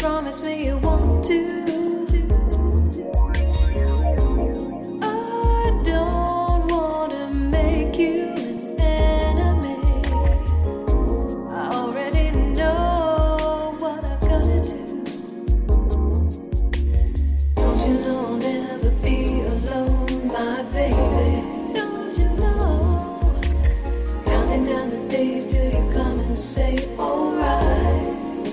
promise me you want to. I don't want to make you an enemy. I already know what I've got to do. Don't you know I'll never be alone, my baby? Don't you know? Counting down the days till you come and say alright.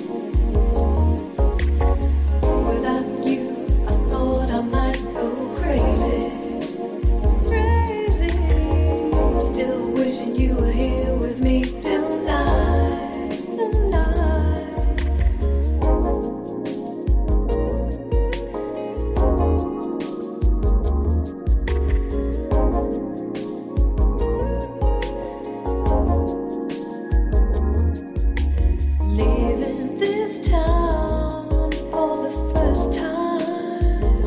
Without you, I thought I might go crazy. Crazy. I'm still wishing you were here with me tonight. Tonight. Leaving this town for the first time,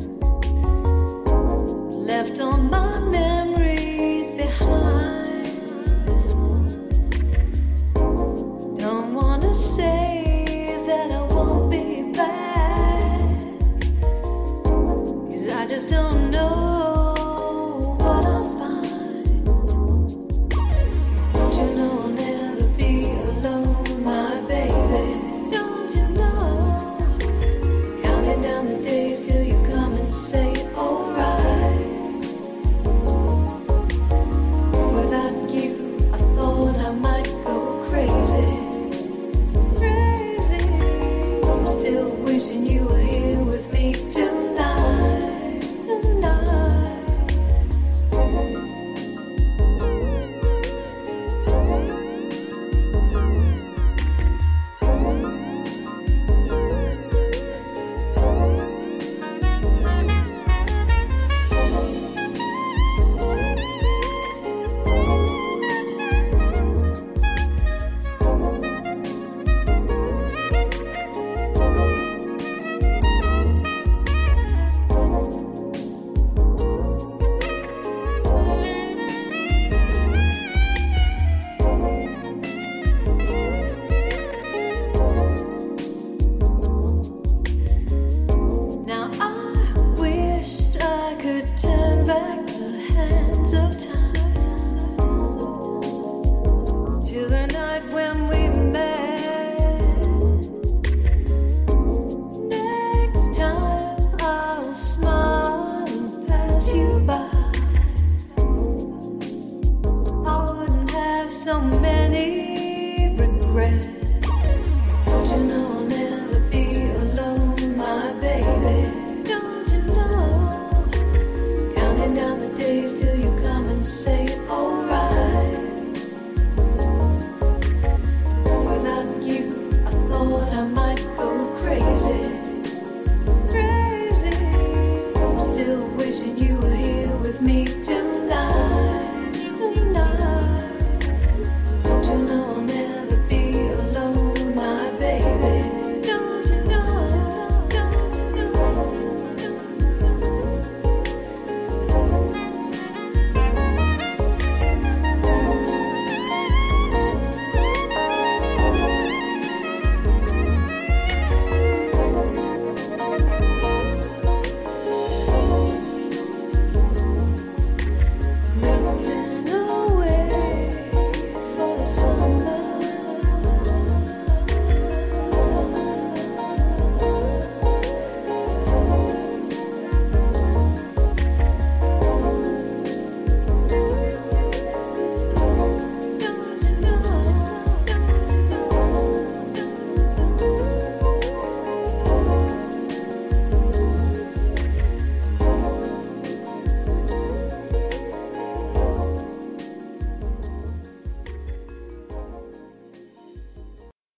left all my memories behind. Don't wanna say that I won't be back, 'cause I just don't know what I'll find. Don't you know I'll never be alone, my baby? Don't you know? Counting down the days till you come and say alright. Without you, I thought I might go crazy. Crazy. I'm still wishing you were here with me tonight. Tonight. Now I wished I could turn back the hands of time to the night when we met. Next time I'll smile and pass you by. I wouldn't have so many regrets. Don't you know I'll never be alone, my baby? Don't you know? Counting down the days till you come and say alright. Without you, I thought I might